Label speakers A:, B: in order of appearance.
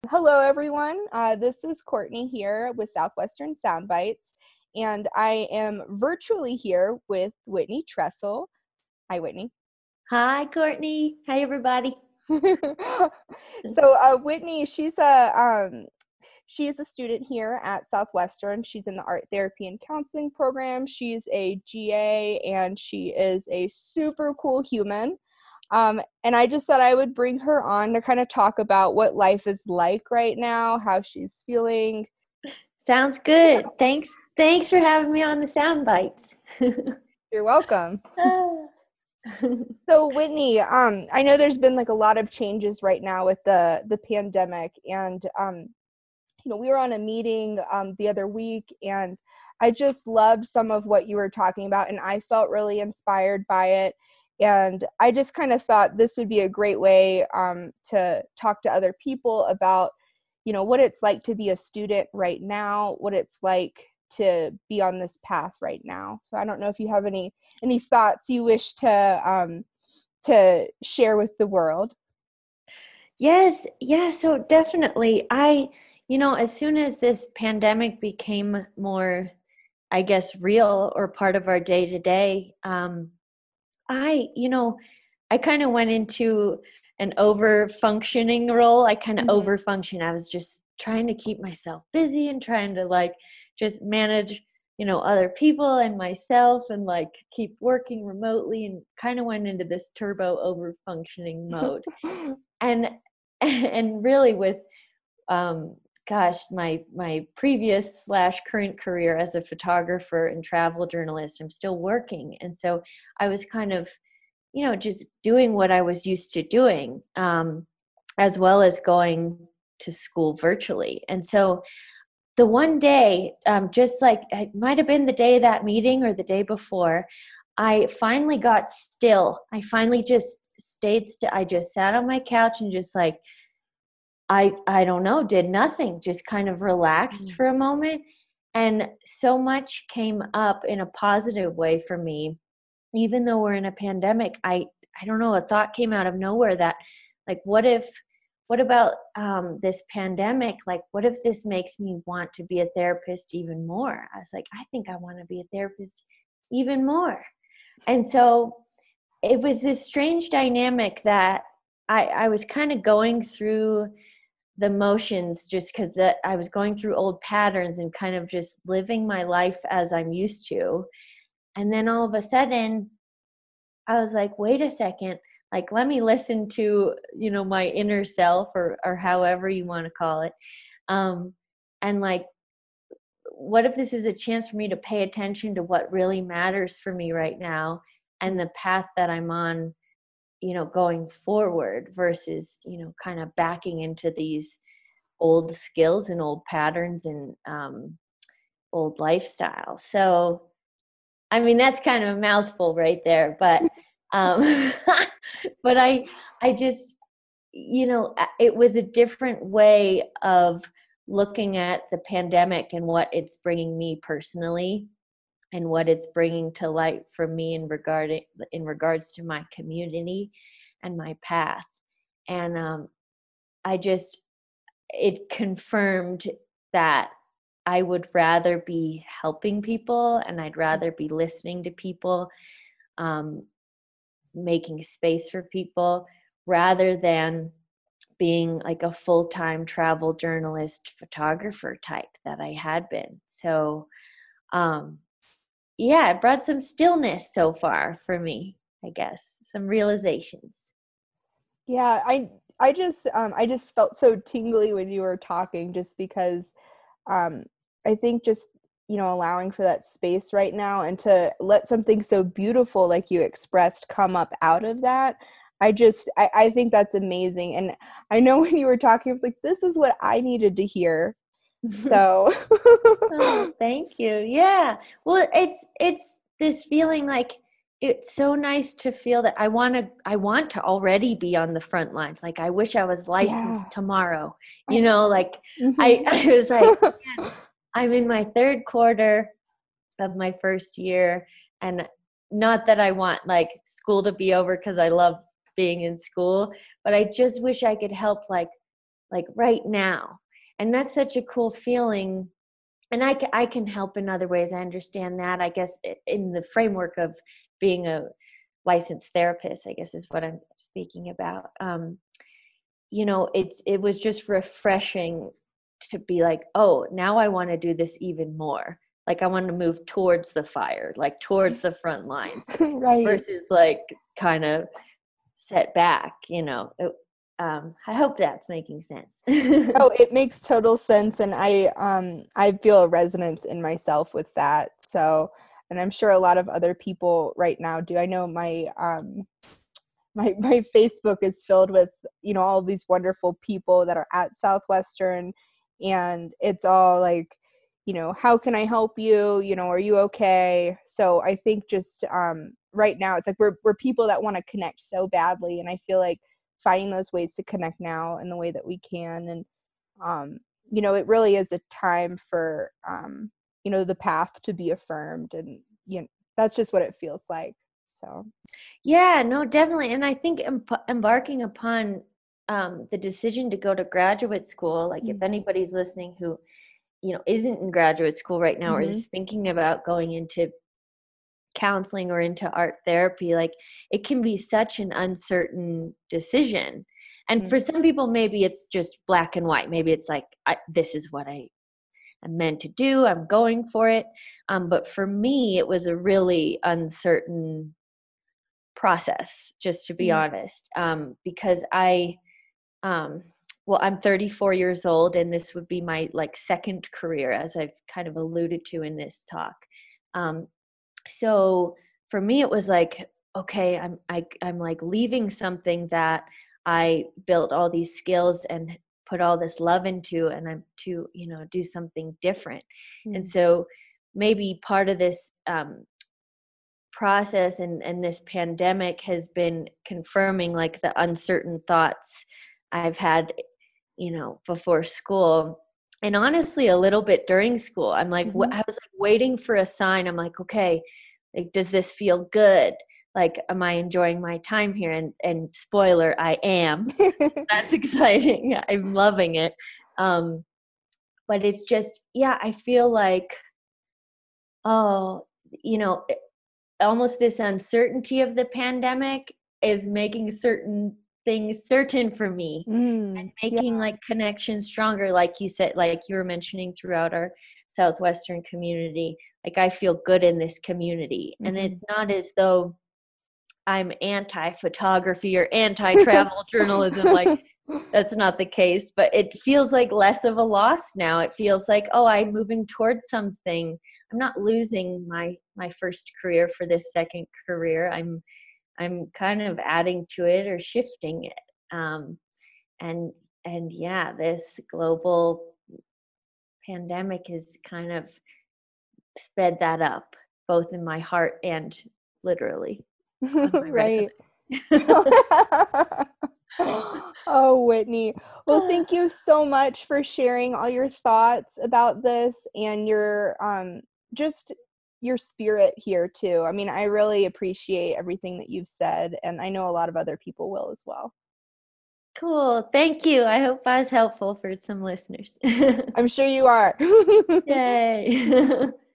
A: Hello, everyone. This is Courtney here with Southwestern Soundbites, and I am virtually here with Whitney Tressel. Hi, Whitney.
B: Hi, Courtney. Hi, everybody.
A: Whitney, she is a student here at Southwestern. She's in the art therapy and counseling program. She's a GA, and she is a super cool human. And I just thought I would bring her on to kind of talk about what life is like right now, how she's feeling.
B: Sounds good. Thanks for having me on the Sound Bites.
A: You're welcome.
B: Ah.
A: So Whitney, I know there's been like a lot of changes right now with the pandemic, and we were on a meeting the other week, and I just loved some of what you were talking about, and I felt really inspired by it. And I just kind of thought this would be a great way to talk to other people about, what it's like to be a student right now, what it's like to be on this path right now. So I don't know if you have any thoughts you wish to share with the world.
B: Yes, yeah, so definitely. As soon as this pandemic became more, I guess, real or part of our day to day, I, you know, I kind of went into an over functioning role. I kind of
A: Mm-hmm.
B: over function. I was just trying to keep myself busy and trying to just manage, other people and myself and keep working remotely, and kind of went into this turbo over functioning mode. And and really with um my previous slash current career as a photographer and travel journalist, I'm still working. And so I was kind of just doing what I was used to doing, as well as going to school virtually. And so the one day, just like it might have been the day of that meeting or the day before, I finally got still. I finally just stayed still. I just sat on my couch and just I don't know, did nothing, just kind of relaxed for a moment. And so much came up in a positive way for me. Even though we're in a pandemic, I don't know, a thought came out of nowhere that what about this pandemic? Like, what if this makes me want to be a therapist even more? I was like, I think I want to be a therapist even more. And so it was this strange dynamic that I was kind of going through the motions, just because that I was going through old patterns and kind of just living my life as I'm used to. And then all of a sudden, I was like, wait a second, let me listen to, my inner self, or however you want to call it. Um, and what if this is a chance for me to pay attention to what really matters for me right now and the path that I'm on, going forward, versus, kind of backing into these old skills and old patterns and old lifestyles. So, I mean, that's kind of a mouthful right there, but um, but I just, it was a different way of looking at the pandemic and what it's bringing me personally, and what it's bringing to light for me in regards to my community and my path. And I just it confirmed that I would rather be helping people, and I'd rather be listening to people, um, making space for people, rather than being like a full-time travel journalist photographer type that I had been. So, um, yeah, it brought some stillness so far for me, I guess, some realizations.
A: Yeah, I just felt so tingly when you were talking, just because um I think just allowing for that space right now and to let something so beautiful like you expressed come up out of that. I think that's amazing. And I know when you were talking, I was like, this is what I needed to hear. So
B: Oh, thank you. Yeah. Well, it's this feeling like it's so nice to feel that I want to already be on the front lines. Like, I wish I was
A: yeah.
B: licensed tomorrow.
A: I know.
B: I
A: Mhm.
B: I was like, man, I'm in my third quarter of my first year, and not that I want school to be over, because I love being in school, but I just wish I could help like right now. And that's such a cool feeling. And I can help in other ways. I understand that, I guess, in the framework of being a licensed therapist, I guess is what I'm speaking about. You know, it was just refreshing to be like, oh, now I want to do this even more. Like I want to move towards the fire, like towards the front lines,
A: Right.
B: versus like kind of set back, you know. I hope that's making sense.
A: Oh, it makes total sense, and I feel a resonance in myself with that. So, and I'm sure a lot of other people right now do. I know my Facebook is filled with, you know, all these wonderful people that are at Southwestern, and it's all like, you know, how can I help you? You know, are you okay? So I think just right now it's like we're people that want to connect so badly, and I feel like finding those ways to connect now in the way that we can, and you know, it really is a time for you know, the path to be affirmed, and you know, that's just what it feels like. So
B: Yeah, no, definitely. And I think embarking upon the decision to go to graduate school, like if anybody's listening who, you know, isn't in graduate school right now or
A: mm-hmm.
B: is thinking about going into counseling or into art therapy, like it can be such an uncertain decision. And for some people, maybe it's just black and white. Maybe it's like, this is what I'm meant to do. I'm going for it. But for me, it was a really uncertain process, just to be honest, because well, I'm 34 years old, and this would be my like second career, as I've kind of alluded to in this talk. So for me, it was like, okay, I'm like leaving something that I built all these skills and put all this love into, and I'm to, you know, do something different. And so maybe part of this process and this pandemic has been confirming like the uncertain thoughts I've had, you know, before school, and honestly a little bit during school. I'm like, I was like waiting for a sign. I'm like, okay, like, does this feel good? Like, am I enjoying my time here? And spoiler, I am. That's exciting. I'm loving it. But it's just, yeah, I feel like, oh, you know, almost this uncertainty of the pandemic is making certain things certain for me, and making
A: Yeah.
B: like connections stronger, like you said, like you were mentioning throughout our Southwestern community. Like I feel good in this community, and it's not as though I'm anti-photography or anti-travel journalism. Like that's not the case, but it feels like less of a loss now. It feels like, oh, I'm moving towards something. I'm not losing my first career for this second career. I'm kind of adding to it or shifting it. And yeah, this global pandemic has kind of sped that up, both in my heart and literally on my resume.
A: Right. Oh, Whitney. Well, thank you so much for sharing all your thoughts about this and your just your spirit here too. I mean, I really appreciate everything that you've said, and I know a lot of other people will as well.
B: Cool. Thank you. I hope I was helpful for some listeners.
A: I'm sure you are.
B: Yay.